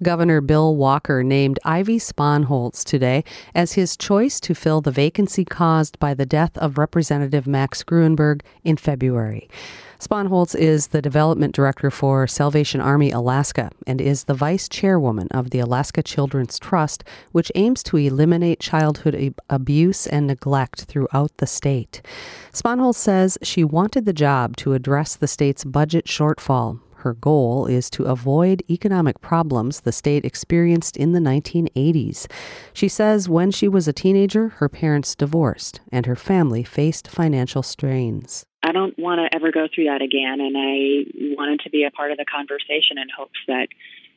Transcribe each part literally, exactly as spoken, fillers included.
Governor Bill Walker named Ivy Sponholz today as his choice to fill the vacancy caused by the death of Representative Max Gruenberg in February. Sponholz is the development director for Salvation Army Alaska and is the vice chairwoman of the Alaska Children's Trust, which aims to eliminate childhood ab- abuse and neglect throughout the state. Sponholz says she wanted the job to address the state's budget shortfall. Her goal is to avoid economic problems the state experienced in the nineteen eighties. She says when she was a teenager, her parents divorced and her family faced financial strains. I don't want to ever go through that again, and I wanted to be a part of the conversation in hopes that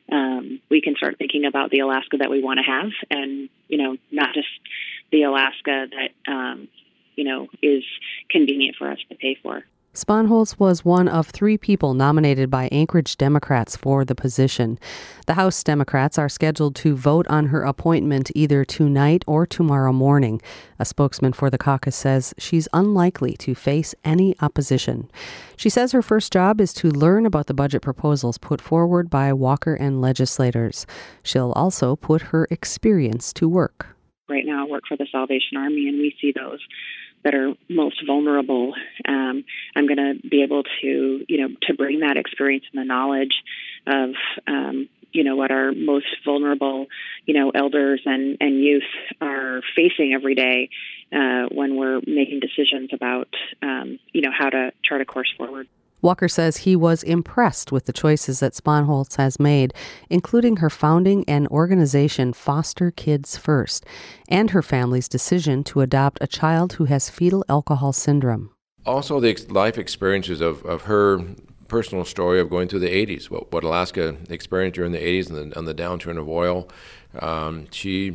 um, we can start thinking about the Alaska that we want to have, and you know, not just the Alaska that um, you know is convenient for us to pay for. Sponholz was one of three people nominated by Anchorage Democrats for the position. The House Democrats are scheduled to vote on her appointment either tonight or tomorrow morning. A spokesman for the caucus says she's unlikely to face any opposition. She says her first job is to learn about the budget proposals put forward by Walker and legislators. She'll also put her experience to work. Right now I work for the Salvation Army, and we see those that are most vulnerable. Um, I'm going to be able to, you know, to bring that experience and the knowledge of, um, you know, what our most vulnerable, you know, elders and, and youth are facing every day uh, when we're making decisions about, um, you know, how to chart a course forward. Walker says he was impressed with the choices that Sponholz has made, including her founding an organization Foster Kids First, and her family's decision to adopt a child who has fetal alcohol syndrome. Also, the life experiences of, of her personal story of going through the eighties, what, what Alaska experienced during the eighties and the, and the downturn of oil. Um, she,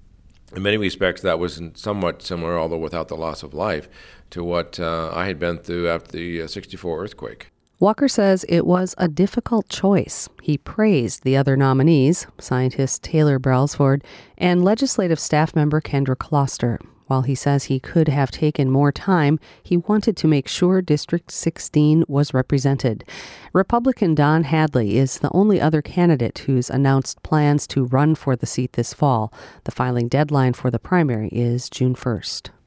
in many respects, that was somewhat similar, although without the loss of life, to what uh, I had been through after the uh, sixty-four earthquake. Walker says it was a difficult choice. He praised the other nominees, scientist Taylor Brailsford and legislative staff member Kendra Kloster. While he says he could have taken more time, he wanted to make sure District sixteen was represented. Republican Don Hadley is the only other candidate who's announced plans to run for the seat this fall. The filing deadline for the primary is June first.